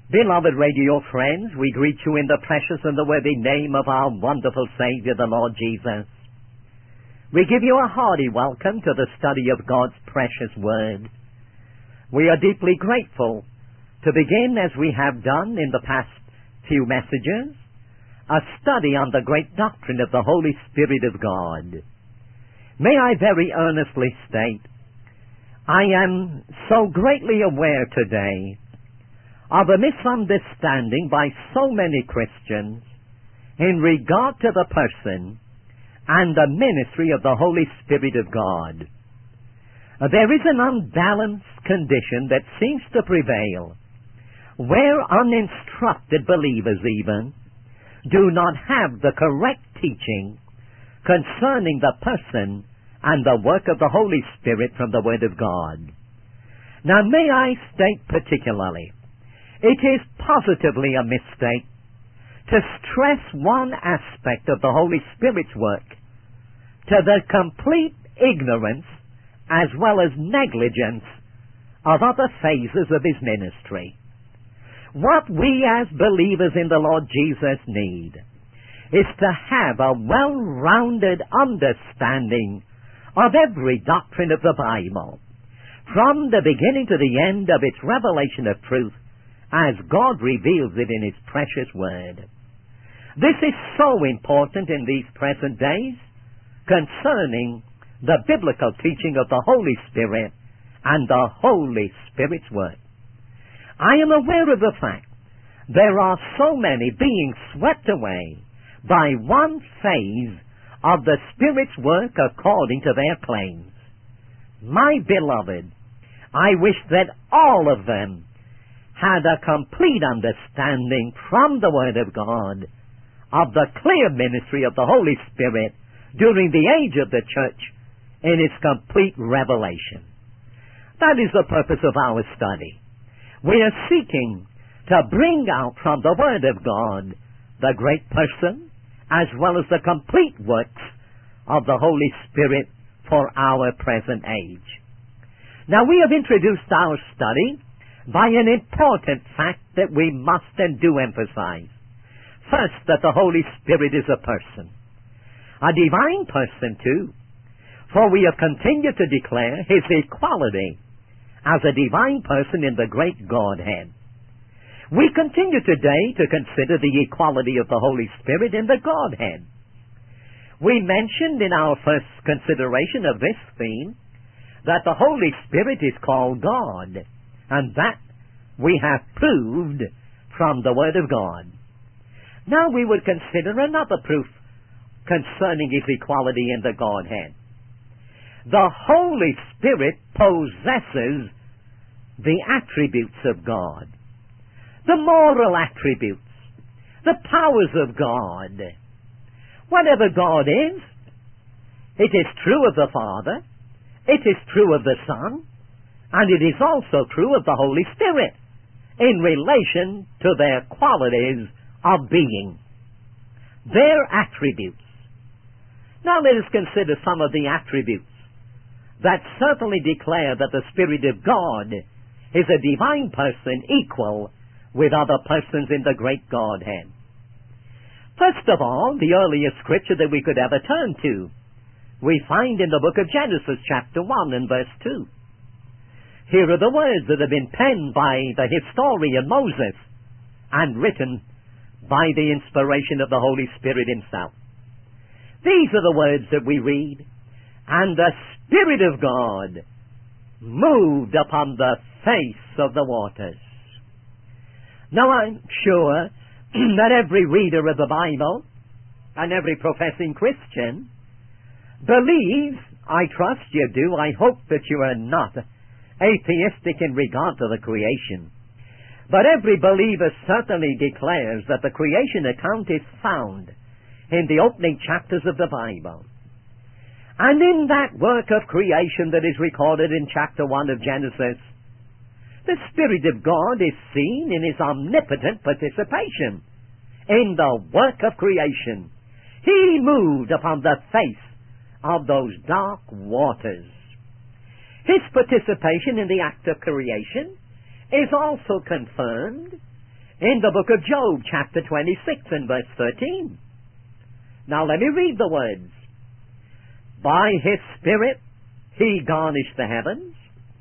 Beloved radio friends, we greet you in the precious and the worthy name of our wonderful Savior, the Lord Jesus. We give you a hearty welcome to the study of God's precious Word. We are deeply grateful to begin, as we have done in the past few messages, a study on the great doctrine of the Holy Spirit of God. May I very earnestly state, I am so greatly aware today of a misunderstanding by so many Christians in regard to the person and the ministry of the Holy Spirit of God. There is an unbalanced condition that seems to prevail, where uninstructed believers even do not have the correct teaching concerning the person and the work of the Holy Spirit from the Word of God. Now, may I state particularly, it is positively a mistake to stress one aspect of the Holy Spirit's work to the complete ignorance as well as negligence of other phases of His ministry. What we as believers in the Lord Jesus need is to have a well-rounded understanding of every doctrine of the Bible, from the beginning to the end of its revelation of truth, as God reveals it in His precious Word. This is so important in these present days concerning the biblical teaching of the Holy Spirit and the Holy Spirit's work. I am aware of the fact there are so many being swept away by one phase of the Spirit's work according to their claims. My beloved, I wish that all of them had a complete understanding from the Word of God of the clear ministry of the Holy Spirit during the age of the church in its complete revelation. That is the purpose of our study. We are seeking to bring out from the Word of God the great person as well as the complete works of the Holy Spirit for our present age. Now, we have introduced our study by an important fact that we must and do emphasize. First, that the Holy Spirit is a person. A divine person, too, for we have continued to declare His equality as a divine person in the great Godhead. We continue today to consider the equality of the Holy Spirit in the Godhead. We mentioned in our first consideration of this theme that the Holy Spirit is called God, and that we have proved from the Word of God. Now we would consider another proof concerning His equality in the Godhead. The Holy Spirit possesses the attributes of God, the moral attributes, the powers of God. Whatever God is, it is true of the Father, it is true of the Son, and it is also true of the Holy Spirit in relation to their qualities of being, their attributes. Now let us consider some of the attributes that certainly declare that the Spirit of God is a divine person equal with other persons in the great Godhead. First of all, the earliest scripture that we could ever turn to, we find in the book of Genesis chapter 1 and verse 2. Here are the words that have been penned by the historian Moses and written by the inspiration of the Holy Spirit Himself. These are the words that we read. And the Spirit of God moved upon the face of the waters. Now, I'm sure that every reader of the Bible and every professing Christian believes, I trust you do, I hope that you are not atheistic in regard to the creation. But every believer certainly declares that the creation account is found in the opening chapters of the Bible. And in that work of creation that is recorded in chapter 1 of Genesis, the Spirit of God is seen in His omnipotent participation in the work of creation. He moved upon the face of those dark waters. His participation in the act of creation is also confirmed in the book of Job, chapter 26 and verse 13. Now let me read the words. By his Spirit he garnished the heavens,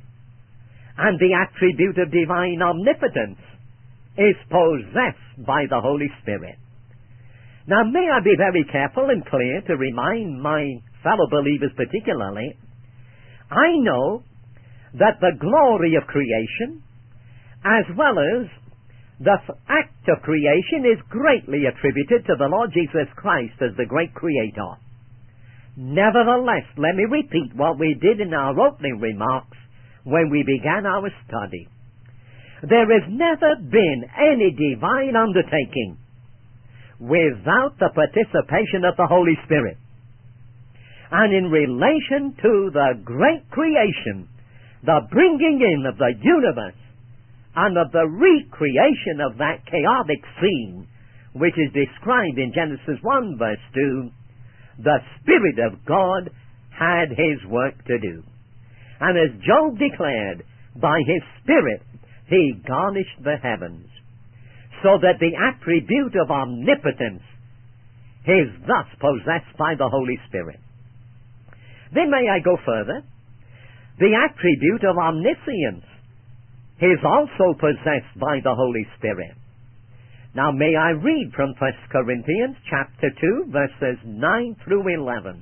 and the attribute of divine omnipotence is possessed by the Holy Spirit. Now may I be very careful and clear to remind my fellow believers particularly, I know that the glory of creation, as well as the act of creation, is greatly attributed to the Lord Jesus Christ as the great creator. Nevertheless, let me repeat what we did in our opening remarks when we began our study. There has never been any divine undertaking without the participation of the Holy Spirit. And in relation to the great creation, the bringing in of the universe, and of the recreation of that chaotic scene, which is described in Genesis 1 verse 2, the Spirit of God had his work to do. And as Job declared, by his Spirit he garnished the heavens, so that the attribute of omnipotence is thus possessed by the Holy Spirit. Then may I go further? The attribute of omniscience is also possessed by the Holy Spirit. Now may I read from 1 Corinthians chapter 2 verses 9 through 11.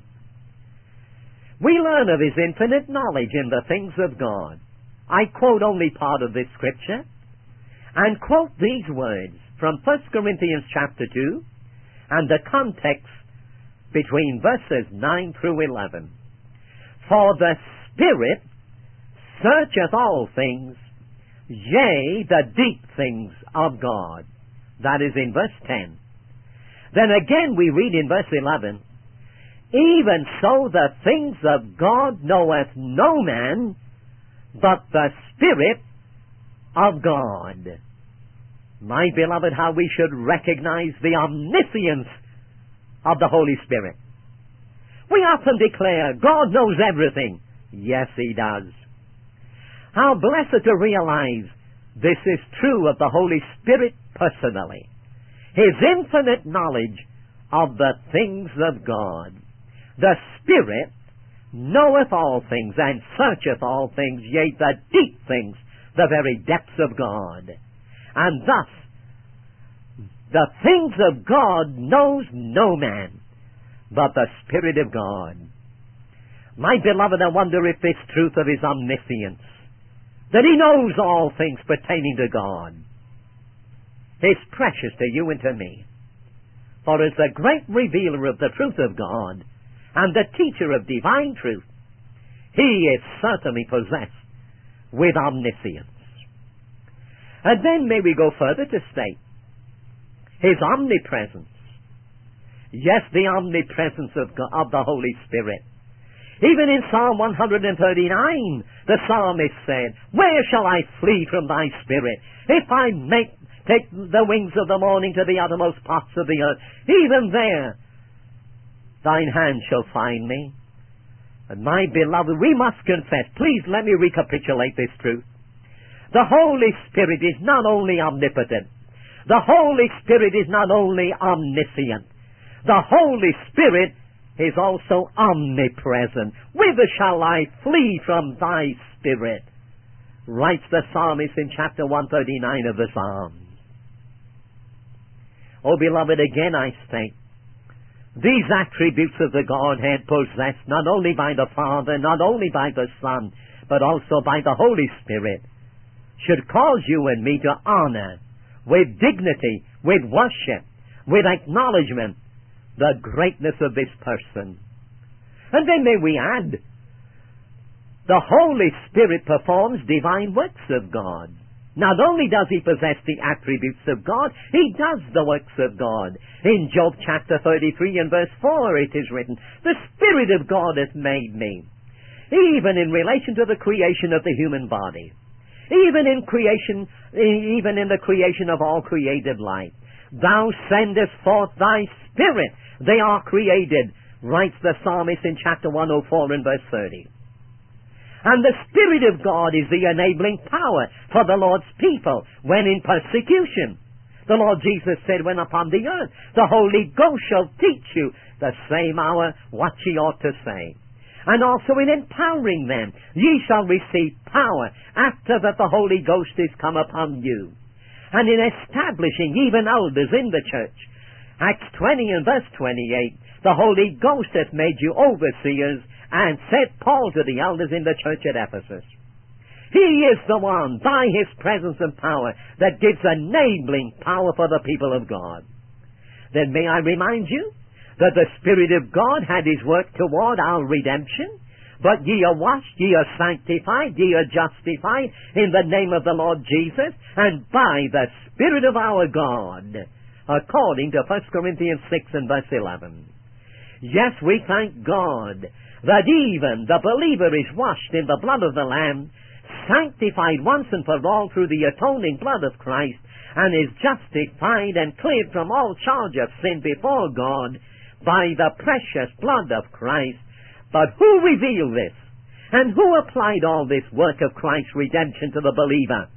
We learn of his infinite knowledge in the things of God. I quote only part of this scripture and quote these words from 1 Corinthians chapter 2 and the context between verses 9 through 11. For the Spirit searcheth all things, yea, the deep things of God. That is in verse 10. Then again we read in verse 11, even so the things of God knoweth no man, but the Spirit of God. My beloved, how we should recognize the omniscience of the Holy Spirit. We often declare, God knows everything. Yes, he does. How blessed to realize this is true of the Holy Spirit personally. His infinite knowledge of the things of God. The Spirit knoweth all things and searcheth all things, yea, the deep things, the very depths of God. And thus, the things of God knows no man, but the Spirit of God. My beloved, I wonder if this truth of his omniscience, that he knows all things pertaining to God, is precious to you and to me. For as the great revealer of the truth of God and the teacher of divine truth, he is certainly possessed with omniscience. And then may we go further to state his omnipresence. Yes, the omnipresence of the Holy Spirit. Even in Psalm 139, the psalmist said, where shall I flee from thy Spirit? If I take the wings of the morning to the uttermost parts of the earth, even there thine hand shall find me. And my beloved, we must confess, please let me recapitulate this truth. The Holy Spirit is not only omnipotent. The Holy Spirit is not only omniscient. The Holy Spirit is also omnipresent. Whither shall I flee from thy Spirit? Writes the psalmist in chapter 139 of the Psalms. Oh, beloved, again I state, these attributes of the Godhead possessed not only by the Father, not only by the Son, but also by the Holy Spirit, should cause you and me to honor, with dignity, with worship, with acknowledgement, the greatness of this person. And then may we add, the Holy Spirit performs divine works of God. Not only does he possess the attributes of God, he does the works of God. In Job chapter 33 and verse 4 it is written, the Spirit of God hath made me. Even in relation to the creation of the human body. Even in the creation of all created life. Thou sendest forth thy Spirit, they are created, writes the psalmist in chapter 104 and verse 30. And the Spirit of God is the enabling power for the Lord's people when in persecution. The Lord Jesus said when upon the earth, the Holy Ghost shall teach you the same hour what ye ought to say. And also in empowering them, ye shall receive power after that the Holy Ghost is come upon you. And in establishing even elders in the church, Acts 20 and verse 28, the Holy Ghost hath made you overseers, and said Paul to the elders in the church at Ephesus. He is the one, by His presence and power, that gives enabling power for the people of God. Then may I remind you that the Spirit of God had His work toward our redemption, but ye are washed, ye are sanctified, ye are justified in the name of the Lord Jesus, and by the Spirit of our God, according to 1 Corinthians 6 and verse 11. Yes, we thank God that even the believer is washed in the blood of the Lamb, sanctified once and for all through the atoning blood of Christ, and is justified and cleared from all charge of sin before God by the precious blood of Christ. But who revealed this? And who applied all this work of Christ's redemption to the believer?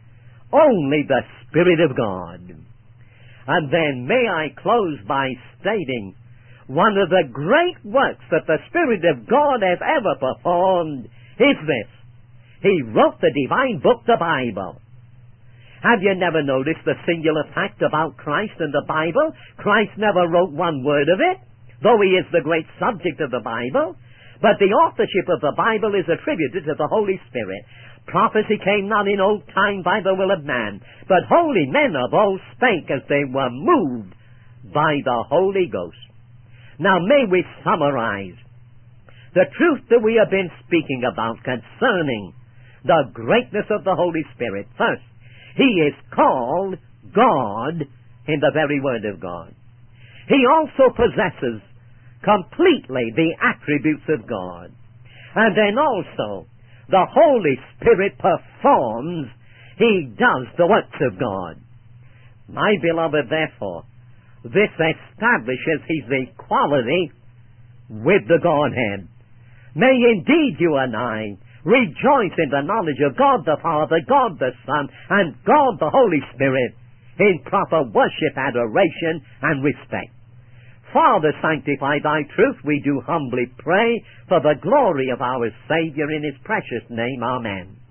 Only the Spirit of God. And then may I close by stating one of the great works that the Spirit of God has ever performed is this. He wrote the divine book, the Bible. Have you never noticed the singular fact about Christ and the Bible? Christ never wrote one word of it, though He is the great subject of the Bible. But the authorship of the Bible is attributed to the Holy Spirit. Prophecy came not in old time by the will of man, but holy men of old spake as they were moved by the Holy Ghost. Now may we summarize the truth that we have been speaking about concerning the greatness of the Holy Spirit. First, He is called God in the very Word of God. He also possesses completely the attributes of God. And then also, the Holy Spirit performs, He does the works of God. My beloved, therefore, this establishes His equality with the Godhead. May indeed you and I rejoice in the knowledge of God the Father, God the Son, and God the Holy Spirit in proper worship, adoration, and respect. Father, sanctify Thy truth, we do humbly pray, for the glory of our Savior, in His precious name. Amen.